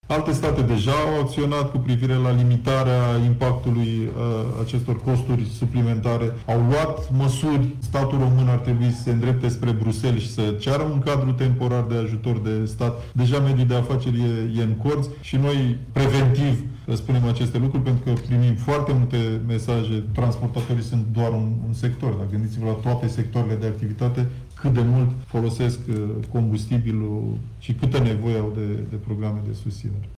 Alte state deja au acționat cu privire la limitarea impactului acestor costuri suplimentare. Au luat măsuri. Statul român ar trebui să se îndrepte spre Bruxelles și să ceară un cadru temporar de ajutor de stat. Deja mediul de afaceri e în corți și noi preventiv spunem aceste lucruri pentru că primim foarte multe mesaje. Transportatorii sunt doar un sector. Dacă gândiți-vă la toate sectoarele de activitate, cât de mult folosesc combustibilul și câtă nevoie au de programe de susținere.